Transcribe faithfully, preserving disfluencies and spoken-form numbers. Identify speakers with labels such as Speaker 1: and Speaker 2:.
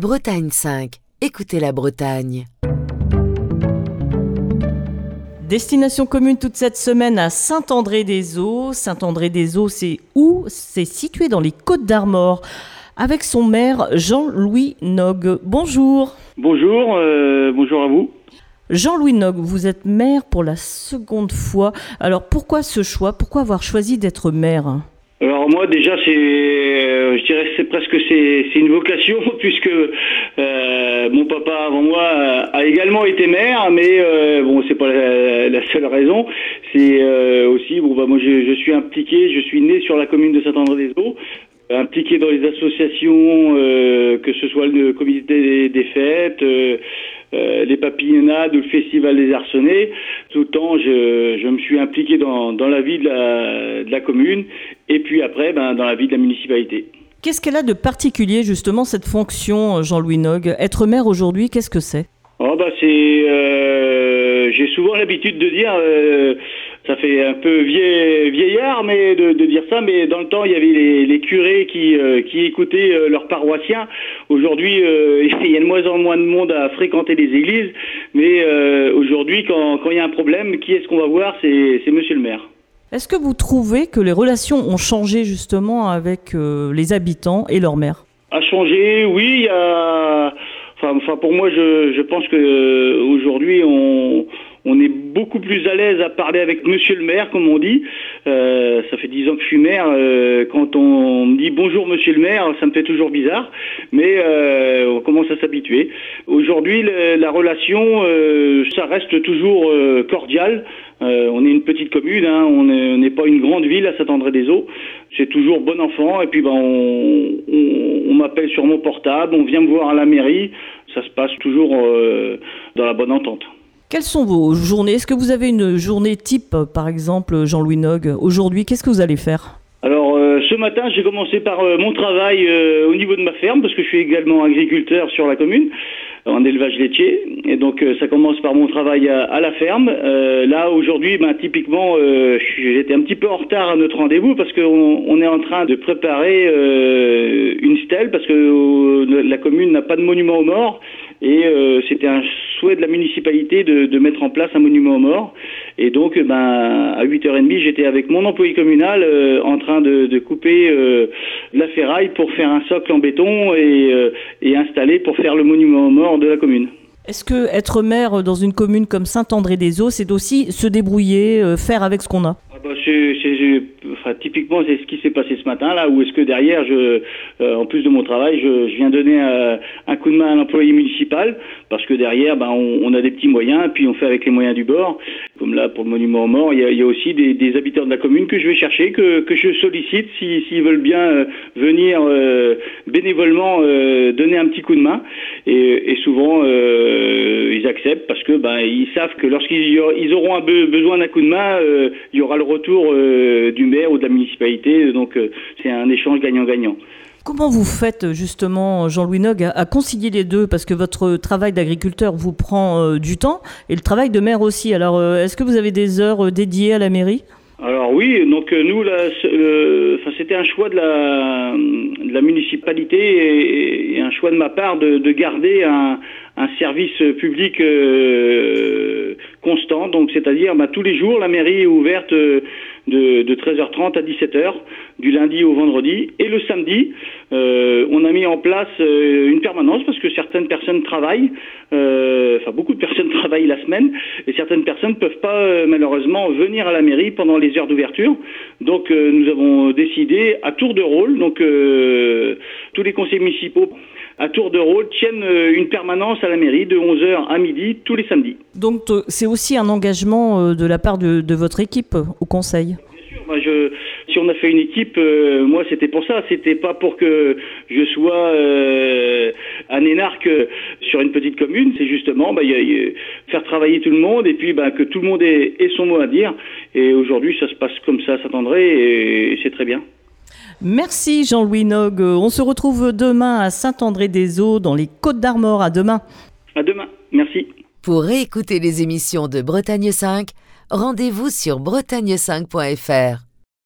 Speaker 1: Bretagne cinq, écoutez la Bretagne.
Speaker 2: Destination commune toute cette semaine à Saint-André-des-Eaux. Saint-André-des-Eaux, c'est où ? C'est situé dans les Côtes-d'Armor, avec son maire Jean-Louis Nogue. Bonjour.
Speaker 3: Bonjour, euh, bonjour à vous.
Speaker 2: Jean-Louis Nogue, vous êtes maire pour la seconde fois. Alors pourquoi ce choix ? Pourquoi avoir choisi d'être maire ?
Speaker 3: Alors moi déjà c'est, euh, je dirais que c'est presque c'est, c'est une vocation puisque euh, mon papa avant moi a également été maire, mais euh, bon c'est pas la, la seule raison. C'est euh, aussi bon bah moi je, je suis impliqué, je suis né sur la commune de Saint-André-des-Eaux, impliqué dans les associations, euh, que ce soit le comité des, des fêtes. Euh, Euh, les papillonnades ou le festival des Arcenais. Tout le temps, je, je me suis impliqué dans, dans la vie de la, de la commune et puis après, ben, dans la vie de la municipalité.
Speaker 2: Qu'est-ce qu'elle a de particulier, justement, cette fonction, Jean-Louis Nogue ? Être maire aujourd'hui, qu'est-ce que c'est ?
Speaker 3: Oh, bah, c'est, euh, j'ai souvent l'habitude de dire, euh, ça fait un peu vieil, vieillard mais de, de dire ça, mais dans le temps, il y avait les, les curés qui, euh, qui écoutaient euh, leurs paroissiens. Aujourd'hui, euh, il y a de moins en moins de monde à fréquenter les églises, mais euh, aujourd'hui, quand, quand il y a un problème, qui est-ce qu'on va voir ? C'est, c'est monsieur le maire.
Speaker 2: Est-ce que vous trouvez que les relations ont changé justement avec euh, les habitants et leur maire ?
Speaker 3: A changé, oui, il y a... Enfin, enfin, pour moi, je, je pense que euh, aujourd'hui, on, on est beaucoup plus à l'aise à parler avec monsieur le maire, comme on dit. Euh, ça fait dix ans que je suis maire. Euh, quand on me dit bonjour monsieur le maire, ça me fait toujours bizarre, mais euh, on commence à s'habituer. Aujourd'hui, le, la relation, euh, ça reste toujours euh, cordial. Euh, on est une petite commune, hein, on n'est pas une grande ville à Saint-André-des-Eaux. C'est toujours bon enfant. Et puis, ben, on, on, on m'appelle sur mon portable, on vient me voir à la mairie. Ça se passe toujours euh, dans la bonne entente.
Speaker 2: Quelles sont vos journées ? Est-ce que vous avez une journée type, par exemple, Jean-Louis Nogue ? Aujourd'hui, qu'est-ce que vous allez faire ?
Speaker 3: Alors, euh, ce matin, j'ai commencé par euh, mon travail euh, au niveau de ma ferme, parce que je suis également agriculteur sur la commune, en élevage laitier. Et donc, euh, ça commence par mon travail à, à la ferme. Euh, là, aujourd'hui, ben, typiquement, euh, j'étais un petit peu en retard à notre rendez-vous, parce qu'on on est en train de préparer euh, une stèle, parce que euh, la commune n'a pas de monument aux morts. Et euh, c'était un souhait de la municipalité de, de mettre en place un monument aux morts. Et donc, ben, à huit heures trente, j'étais avec mon employé communal euh, en train de, de couper euh, la ferraille pour faire un socle en béton et, euh, et installer pour faire le monument aux morts de la commune.
Speaker 2: Est-ce que être maire dans une commune comme Saint-André-des-Eaux, c'est aussi se débrouiller, euh, faire avec ce qu'on a ?
Speaker 3: Ah bah c'est, c'est, c'est, enfin, typiquement, c'est ce qui s'est passé ce matin, là, où est-ce que derrière, je, euh, en plus de mon travail, je, je viens donner euh, un coup de main à l'employé municipal, parce que derrière, ben, on, on a des petits moyens, puis on fait avec les moyens du bord. Comme là, pour le monument aux morts, il y a, il y a aussi des, des habitants de la commune que je vais chercher, que, que je sollicite, si, s'ils veulent bien euh, venir euh, bénévolement euh, donner un petit coup de main. Et, et souvent, euh, ils acceptent, parce que ben, ils savent que lorsqu'ils ils auront un be- besoin d'un coup de main, euh, il y aura le retour euh, du maire ou de la municipalité, donc euh, c'est un échange gagnant-gagnant.
Speaker 2: Comment vous faites justement, Jean-Louis Nogue, à, à concilier les deux ? Parce que votre travail d'agriculteur vous prend euh, du temps et le travail de maire aussi. Alors, euh, est-ce que vous avez des heures euh, dédiées à la mairie ?
Speaker 3: Alors oui, donc euh, nous, là, euh, enfin, c'était un choix de la, de la municipalité et, et un choix de ma part de, de garder un, un service public euh, constant. Donc, c'est-à-dire, bah, tous les jours, la mairie est ouverte euh, de, de treize heures trente à dix-sept heures, du lundi au vendredi. Et le samedi, euh, on a mis en place euh, une permanence parce que certaines personnes travaillent, euh, enfin beaucoup de personnes travaillent la semaine, et certaines personnes ne peuvent pas euh, malheureusement venir à la mairie pendant les heures d'ouverture. Donc euh, nous avons décidé à tour de rôle, donc euh, tous les conseils municipaux à tour de rôle tiennent euh, une permanence à la mairie de onze heures à midi tous les samedis.
Speaker 2: Donc euh, c'est aussi un engagement euh, de la part de, de votre équipe euh, au conseil ?
Speaker 3: Moi, je, si on a fait une équipe, euh, moi c'était pour ça, c'était pas pour que je sois euh, un énarque sur une petite commune, c'est justement bah, y a, y a, faire travailler tout le monde et puis bah, que tout le monde ait, ait son mot à dire. Et aujourd'hui ça se passe comme ça à Saint-André et, et c'est très bien.
Speaker 2: Merci Jean-Louis Nogue. On se retrouve demain à Saint-André-des-Eaux dans les Côtes-d'Armor. À demain.
Speaker 3: À demain, merci.
Speaker 1: Pour réécouter les émissions de Bretagne cinq, rendez-vous sur bretagne cinq point f r.